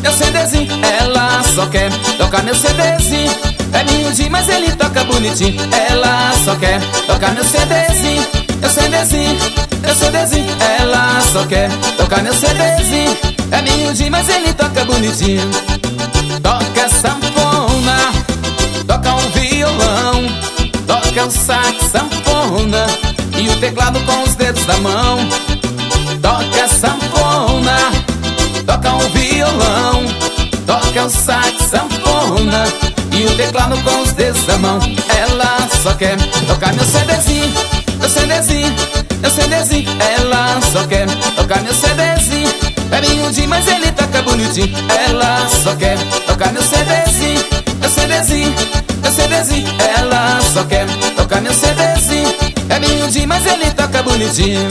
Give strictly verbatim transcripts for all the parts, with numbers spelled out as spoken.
meu CDzinho. Ela só quer tocar meu CDzinho. É miudinho, mas ele toca bonitinho. Ela só quer tocar meu CDzinho, meu CDzinho, meu CDzinho. Ela só quer tocar meu CDzinho. É miudinho, mas ele toca bonitinho. Toca sanfona, toca um violão, toca um sax, sanfona e o teclado com os dedos da mão. Toca sanfona, toca um violão, toca um sax, sanfona e o teclado com os dedos da mão. Ela só quer tocar meu CDzinho, meu CDzinho, meu CDzinho. Ela só quer tocar meu CDzinho. É miudinho, mas ele toca bonitinho. Ela só quer tocar meu CDzinho, meu CDzinho, meu CDzinho. Ela só quer tocar meu CDzinho. É miudinho, mas ele toca bonitinho.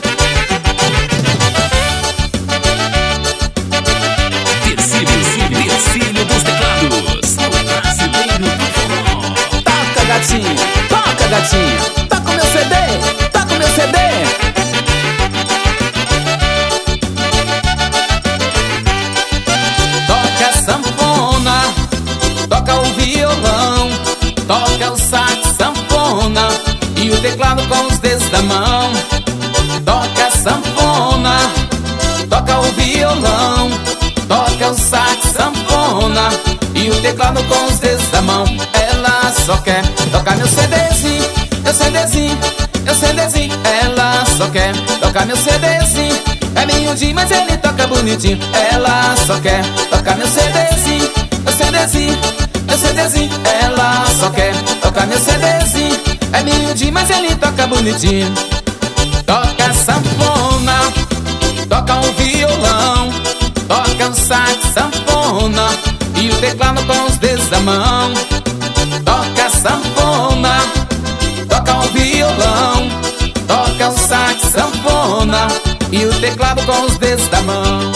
Tercílio, Tercílio dos teclados, o brasileiro do forró. Toca, gatinha, toca, gatinha. Toca o meu C D, toca o meu C D. Toca o violão, toca o sax, sanfona e o teclado com os dedos da mão. Toca a sanfona, toca o violão, toca o sax, sanfona e o teclado com os dedos da mão. Ela só quer tocar meu CDzinho, meu CDzinho, meu CDzinho. Ela só quer tocar meu CDzinho. É miudinho, mas ele toca bonitinho. Ela só quer tocar meu CDzinho, meu CDzinho, meu CDzinho. Ela só quer tocar meu CDzinho. É miudinho, mas ele toca bonitinho. Toca sanfona, toca um violão, toca um sax, sanfona e o teclado com os dedos da mão. Toca sanfona, toca um violão, toca um sax, sanfona e o teclado com os dedos da mão.